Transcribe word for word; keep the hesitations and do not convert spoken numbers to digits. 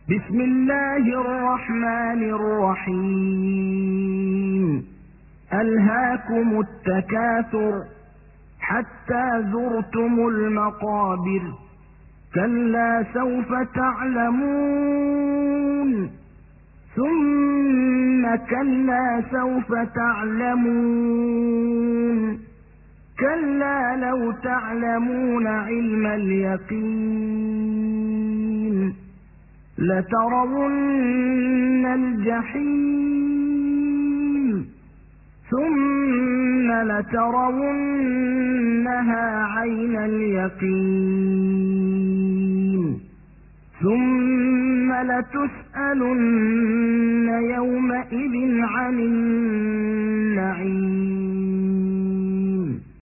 بسم الله الرحمن الرحيم ألهاكم التكاثر حتى زرتم المقابر كلا سوف تعلمون ثم كلا سوف تعلمون كلا لو تعلمون علم اليقين لترون الجحيم ثم لترونها عين اليقين ثم لتسألن يومئذ عن النعيم